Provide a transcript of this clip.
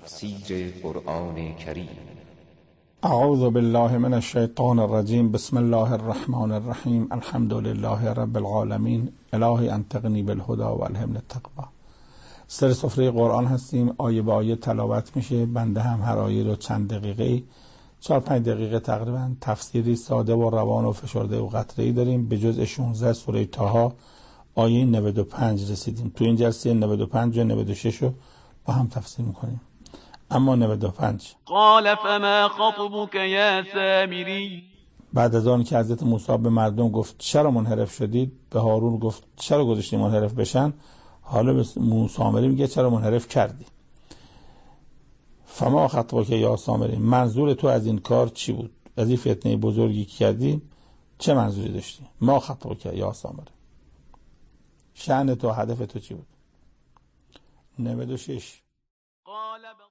تفسیر قرآن کریم. اعوذ بالله من الشیطان الرجیم. بسم الله الرحمن الرحیم. الحمد لله رب العالمین. الهی انطقنی بالهدى و الهمنی التقوی. سر سفره قرآن هستیم، آیه به آیه تلاوت میشه. بنده هم هر آیه رو چند دقیقه 4-5 دقیقه تقریبا تفسیری ساده و روان و فشرده و قطره‌ای داریم. به جزء 16 سوره طه آیه 95 رسیدیم. تو این جلسه 95 و 96 رو با هم تفسیر میکنیم. اما 95 قال فما خطبك یا سامری. بعد از آن که حضرت موسی به مردم گفت چرا منحرف شدید، به هارون گفت چرا گذاشتی منحرف بشن، حالا به سامری میگه چرا منحرف کردی. فما خطبک یا سامری، منظور تو از این کار چی بود؟ از این فتنه بزرگی که کردی چه منظوری داشتی؟ ما خطبک یا سامری، شأن تو، هدف تو چی بود؟ 96